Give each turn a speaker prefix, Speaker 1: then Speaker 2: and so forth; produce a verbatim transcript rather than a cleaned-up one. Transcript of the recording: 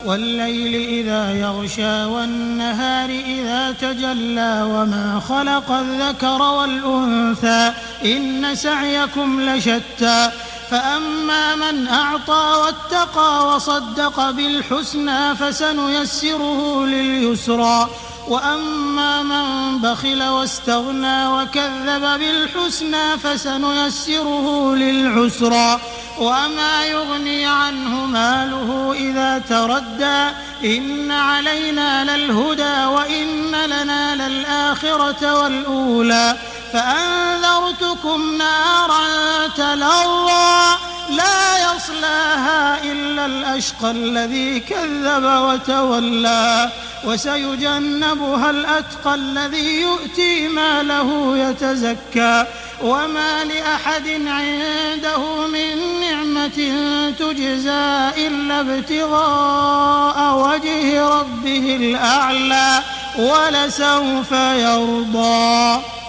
Speaker 1: وَاللَّيْلِ إِذَا يَغْشَىٰ وَالنَّهَارِ إِذَا تَجَلَّىٰ وَمَا خَلَقَ الذَّكَرَ وَالْأُنثَىٰ إِنَّ سَعْيَكُمْ لَشَتَّىٰ فَأَمَّا مَنْ أَعْطَىٰ وَاتَّقَىٰ وَصَدَّقَ بِالْحُسْنَىٰ فَسَنُيَسِّرُهُ لِلْيُسْرَىٰ وَأَمَّا مَن بَخِلَ وَاسْتَغْنَىٰ وَكَذَّبَ بِالْحُسْنَىٰ فَسَنُيَسِّرُهُ لِلْعُسْرَىٰ وَمَا يُغْنِي عَنْهُ مَالُهُ إِذَا تَرَدَّىٰ إِنَّ عَلَيْنَا لَلْهُدَىٰ وَإِنَّ لَنَا لَلْآخِرَةَ وَالْأُولَىٰ فَأَنذَرْتُكُمْ نَارًا تَلَظَّىٰ لَا يَصْلَاهَا إِلَّا الْأَشْقَى الَّذِي كَذَّبَ وَتَوَلَّىٰ وَسَيُجَنَّبُهَا الْأَتْقَى الَّذِي يُؤْتِي مَالَهُ يَتَزَكَّىٰ وَمَا لِأَحَدٍ عِندَهُ مِن نِّعْمَةٍ تُجْزَىٰ إِلَّا ابْتِغَاءَ وَجْهِ رَبِّهِ الْأَعْلَىٰ وَلَسَوْفَ يَرْضَىٰ